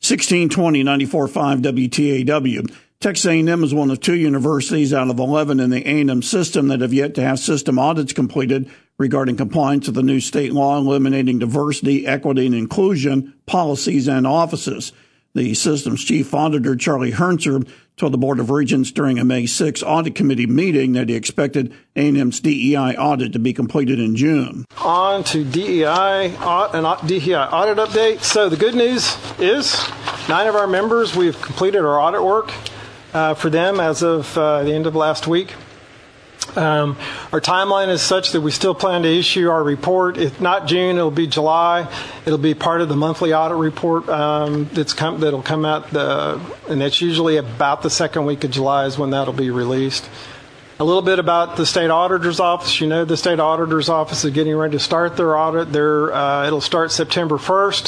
1620-94.5 WTAW. Texas A&M is one of 2 universities out of 11 in the A&M system that have yet to have system audits completed regarding compliance with the new state law eliminating diversity, equity, and inclusion policies and offices. The system's chief auditor, Charlie Hernser, told the Board of Regents during a May 6 audit committee meeting that he expected A&M's DEI audit to be completed in June. On to DEI audit update. So the good news is 9 of our members, we've completed our audit work for them as of the end of last week. Our timeline is such that we still plan to issue our report. If not June, it'll be July. It'll be part of the monthly audit report that'll come out, and it's usually about the second week of July is when that'll be released. A little bit about the State Auditor's Office. You know, the State Auditor's Office is getting ready to start their audit. It'll start September 1st.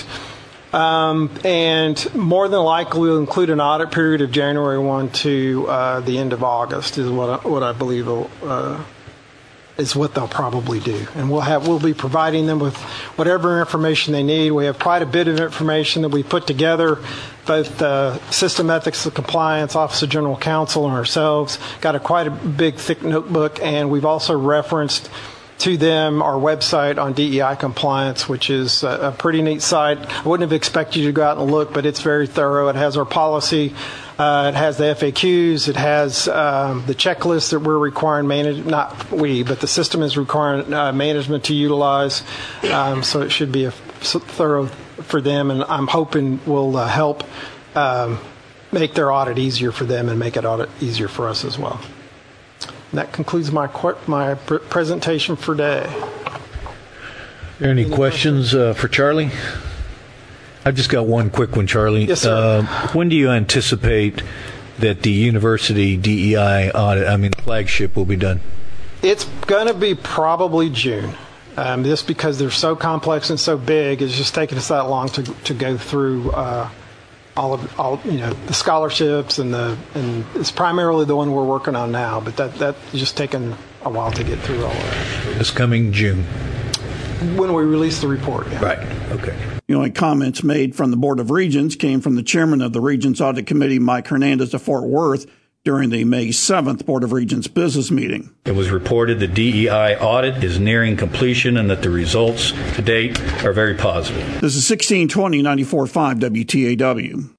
And more than likely will include an audit period of January 1 to the end of August is what I believe is what they'll probably do. And we'll be providing them with whatever information they need. We have quite a bit of information that we put together, both System Ethics and Compliance, Office of General Counsel, and ourselves. Got quite a big, thick notebook, and we've also referenced to them our website on DEI compliance, which is a pretty neat site. I wouldn't have expected you to go out and look, but it's very thorough. It has our policy. It has the FAQs. It has the checklist that we're requiring not we, but the system is requiring management to utilize. So it should be thorough for them, and I'm hoping will help make their audit easier for them and make it audit easier for us as well. And that concludes my presentation for today. Are there any questions for Charlie? I've just got one quick one, Charlie. Yes, sir. When do you anticipate that the university DEI audit, flagship, will be done? It's going to be probably June. Just because they're so complex and so big, it's just taking us that long to go through all the scholarships and it's primarily the one we're working on now, but that's just taken a while to get through all of that. This coming June, when we release the report. Yeah. Right. Okay. The only comments made from the Board of Regents came from the chairman of the Regents Audit Committee, Mike Hernandez of Fort Worth, during the May 7th Board of Regents business meeting. It was reported the DEI audit is nearing completion and that the results to date are very positive. This is 1620-94.5 WTAW.